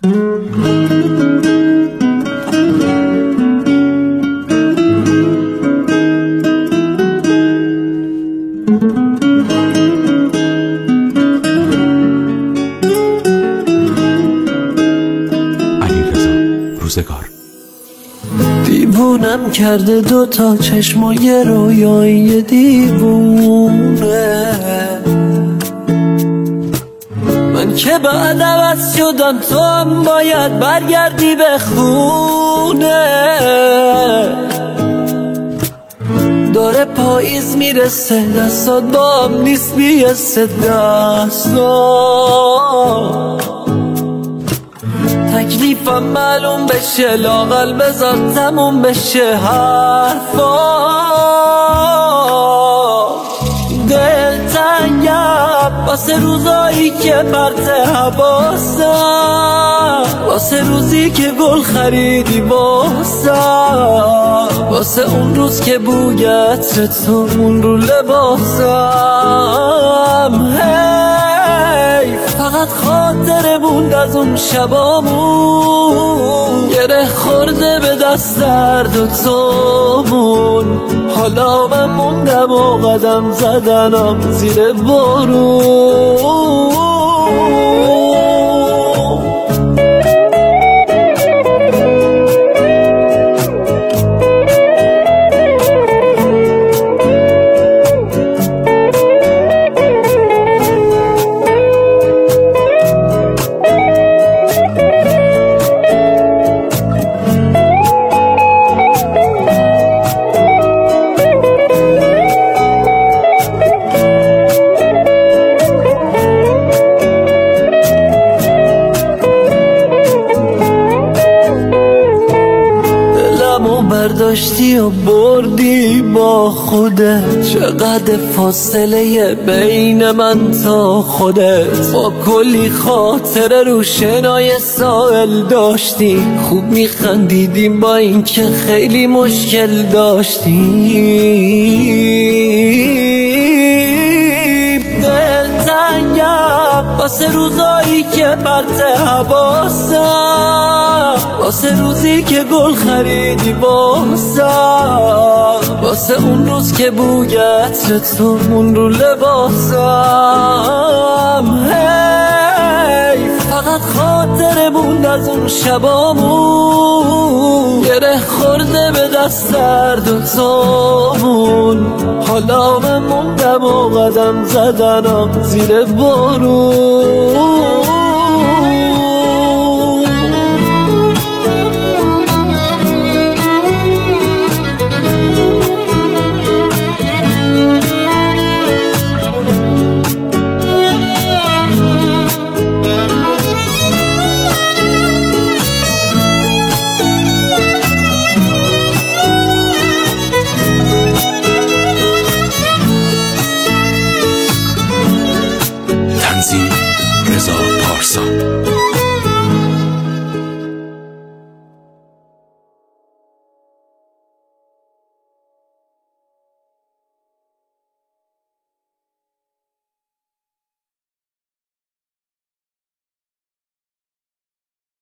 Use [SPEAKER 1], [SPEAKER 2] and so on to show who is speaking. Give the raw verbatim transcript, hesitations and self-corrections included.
[SPEAKER 1] دیوونم کرده دوتا چشمای رویایی دیوونه، من که بعد عوض شدم تو هم باید برگردی به خونه. داره پاییز میرسه دستات با هم نیست بیسته دستات، تکلیفم معلوم بشه لااقل بذار تموم بشه حرفا. دلتنگم واسه روزایی که پرت حواسم، واسه روزی که گل خریدی واسم، واسه اون روز که بوی عطر تو مون رو لباسم. هی فقط خاطره موند از اون شبامون، گره خورده به دست درد و تومون. حالا من موندم و قدم زدنم زیر بارون. برداشتی و بردی با خودت، چقدر فاصله بین من تا خودت. با کلی خاطره رو شنای ساحل داشتی، خوب میخندیدیم با این که خیلی مشکل داشتیم. دلتنگم واسه روزایی که پرت حواسم، واسه روزی که گل خریدی واسم، واسه اون روز که بوی عطر تو مون رو لباسم. هی فقط خاطره موند از اون شبامون، گره خورده به دست درد و تومون. حالا من موندم و قدم زدنم زیر بارون.